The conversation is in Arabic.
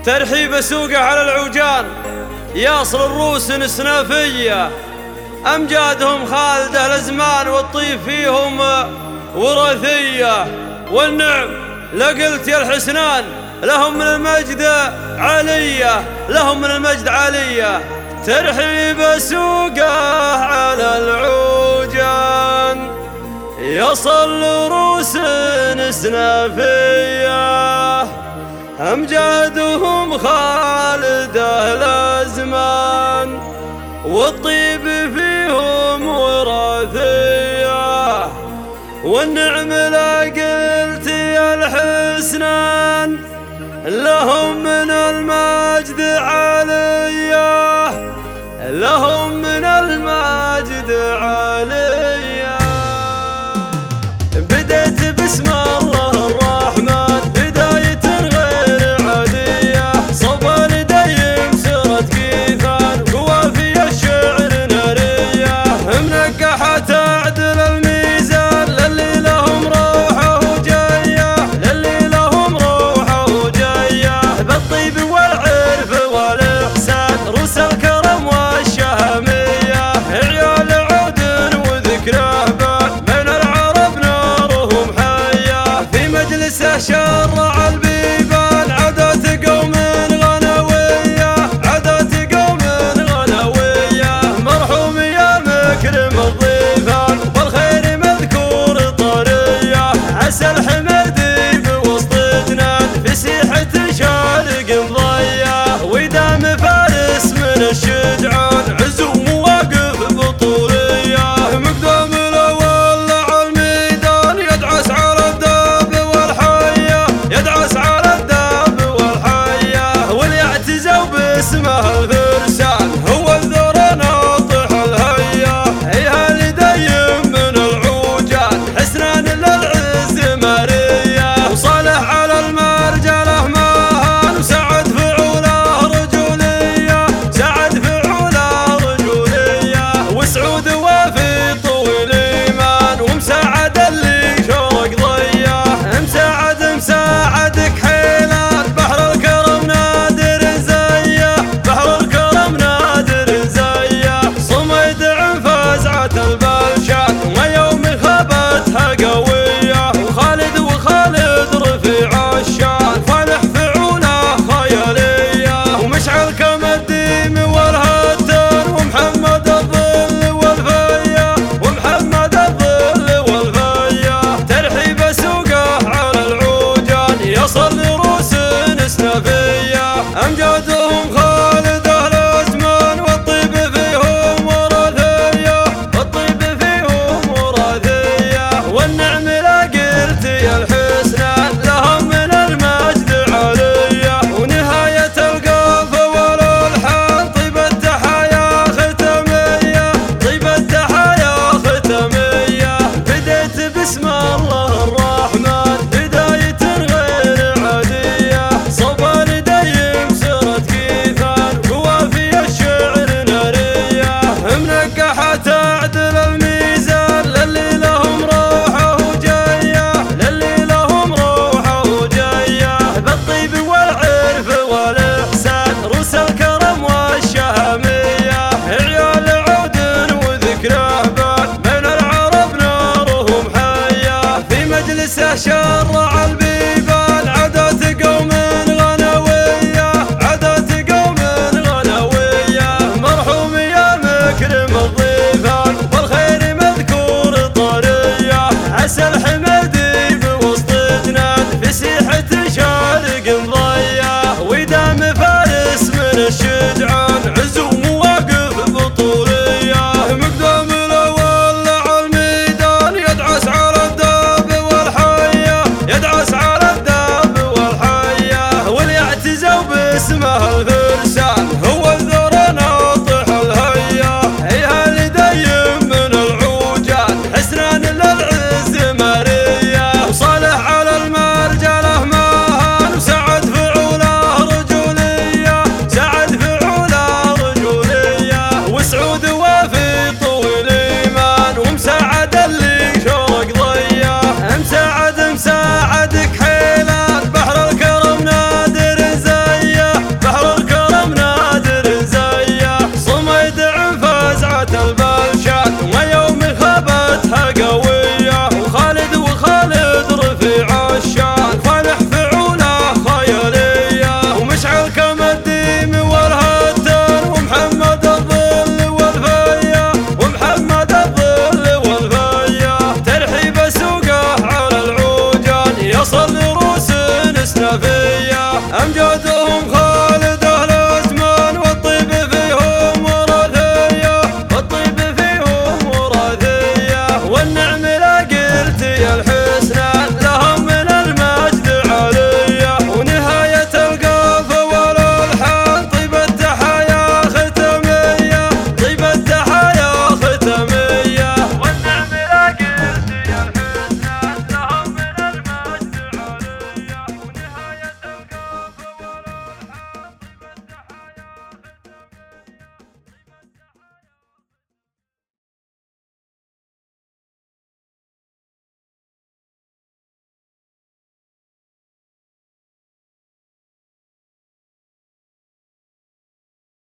ترحيب سوقه على العوجان ياصل الروس سنافية، أمجادهم خالدة الأزمان والطيب فيهم وراثية. والنعم لقلت يا الحسنان لهم من المجد علية، لهم من المجد علية. ترحيب سوقه على العوجان يصل روس سنافية، أمجادهم خالدة الأزمان والطيب فيهم وراثية. والنعم لقلت يا الحسنان لهم من المجد علية، لهم من المجد علية. بديت باسم الله الرحمن بداية غير عادية، صبر دايم سرت كيفان قوافي الشعر نارية، منقحة تعدل الميزان للي لهم روحه وجاية، للي لهم روحه وجاية. بالطيب والعرف والإحسان روس الكرم والشهامية، عيال عود وذكره من العرب نارهم حية. في مجلسه شرع البيبان عادات قوم غنوية، عادات قوم غنوية. مرحوم يا مكرم الضيفان والخير مذكور طرية، عسى الحمدي بوسط جنان في سيحة شارق مضية. ويدام فارس من الشجعان عزو مواقف بطولية، مقدام الأول على الميدان يدعس على الداب والحية، يدعس على الداب والحية. وليعتزوا باسمه الفرسان هو الذر ناطح الهية، هيها لديم من العوجان حسنان للعز مارية. وصالح على المرجله ماهان وسعد فعوله رجولية، سعد فعوله رجولية. وسعود وافي طويل ايمان ومساعد اللي شوق ضيه، مساعدك حيلان بحر الكرم نادر زيه، بحر الكرم نادر زيه. صميد عن فزعة البلشان ويوم خابتها قوية، وخالد رفيع الشان فالح فعوله خيالية. ومشعل كم الديم والهتان ومحمد الظل والفية، ومحمد الظل والفية. ترحيب سوقه على العوجان يصل روس سنافية، أمجادهم خالدة الأزمان والطيب فيهم وراثية، والطيب فيهم وراثية. والنعم لقلت يا الحسنان لهم من المجد علية، ونهاية القافة والألحان طيب التحايا ختمية، طيب التحايا ختمية. بديت باسم الله الرحمن بداية غير عادية، صبر دايم سرت كيفان قوافي الشعر نارية، منقحة تعدل الميزان للي لهم روحه وجاية، للي لهم روحه وجاية. بالطيب والعرف والإحسان روس الكرم والشهامية، عيال عود وذكره من العرب نارهم حية. في مجلسه شرع